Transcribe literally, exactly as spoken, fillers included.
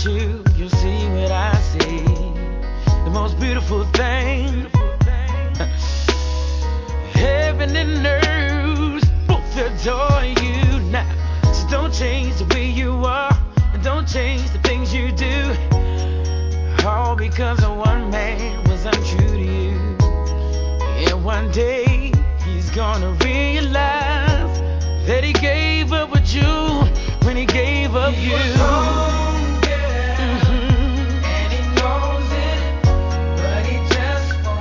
you, you'll see what I see. The most beautiful thing